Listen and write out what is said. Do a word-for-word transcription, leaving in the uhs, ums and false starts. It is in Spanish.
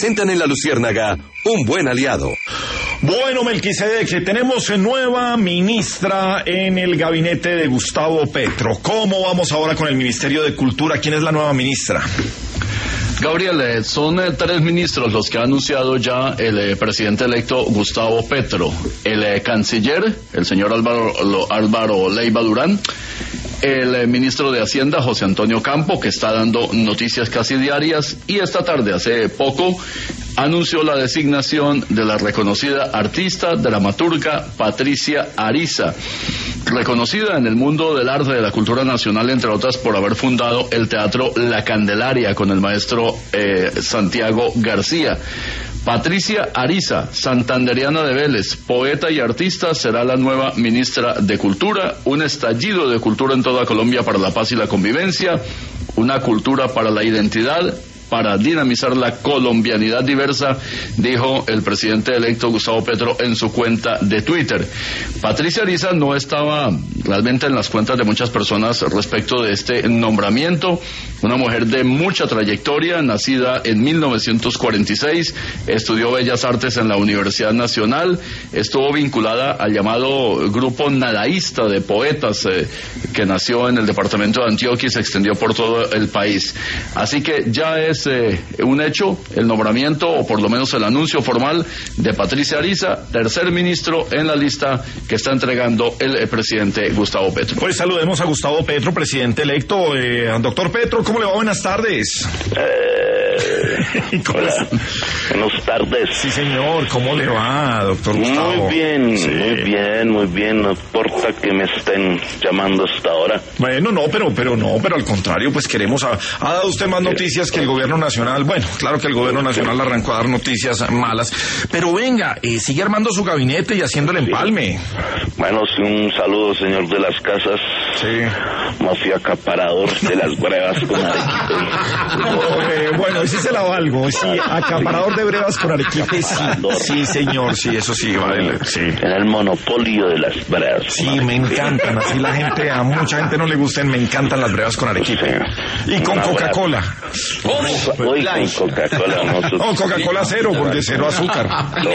presentan en La Luciérnaga un buen aliado. Bueno, Melquisedec, tenemos nueva ministra en el gabinete de Gustavo Petro. ¿Cómo vamos ahora con el Ministerio de Cultura? ¿Quién es la nueva ministra? Gabriel, eh, son eh, tres ministros los que ha anunciado ya el eh, presidente electo Gustavo Petro. El eh, canciller, el señor Álvaro, lo, Álvaro Leiva Durán. El eh, ministro de Hacienda, José Antonio Campo, que está dando noticias casi diarias. Y esta tarde, hace poco, anunció la designación de la reconocida artista, dramaturga Patricia Ariza, reconocida en el mundo del arte y de la cultura nacional, entre otras, por haber fundado el teatro La Candelaria con el maestro eh, Santiago García. Patricia Ariza, santandereana de Vélez, poeta y artista, será la nueva ministra de Cultura. Un estallido de cultura en toda Colombia para la paz y la convivencia, una cultura para la identidad, para dinamizar la colombianidad diversa, dijo el presidente electo Gustavo Petro en su cuenta de Twitter. Patricia Ariza no estaba realmente en las cuentas de muchas personas respecto de este nombramiento. Una mujer de mucha trayectoria, nacida en mil novecientos cuarenta y seis, estudió Bellas Artes en la Universidad Nacional, estuvo vinculada al llamado grupo nadaísta de poetas eh, que nació en el departamento de Antioquia y se extendió por todo el país. Así que ya es eh, un hecho el nombramiento, o por lo menos el anuncio formal, de Patricia Ariza, tercer ministro en la lista que está entregando el eh, presidente Gustavo Petro. Pues saludemos a Gustavo Petro, presidente electo. Eh, doctor Petro, ¿cómo le va? Buenas tardes. Eh, hola. Buenas tardes. Sí, señor. ¿Cómo le va, doctor Gustavo? Muy bien, sí. muy bien, muy bien. No importa que me estén llamando hasta ahora. Bueno, no, pero pero no, pero al contrario, pues queremos... A, ha dado usted más noticias que el gobierno nacional. Bueno, claro que el gobierno nacional arrancó a dar noticias malas. Pero venga, eh, sigue armando su gabinete y haciendo el empalme. Bueno, sí, un saludo, señor de las casas. Sí. Mafia acaparador de las brevas con Arequipe. Eh, bueno, sí se la valgo, sí, acaparador de brevas con Arequipe, sí, sí, señor, sí, eso sí, vale, sí. En el monopolio de las brevas. Sí, me encantan, así la gente, a mucha gente no le gustan, me encantan las brevas con Arequipe. Y con Coca-Cola. Hoy con Coca-Cola. No, Coca-Cola cero, porque cero azúcar.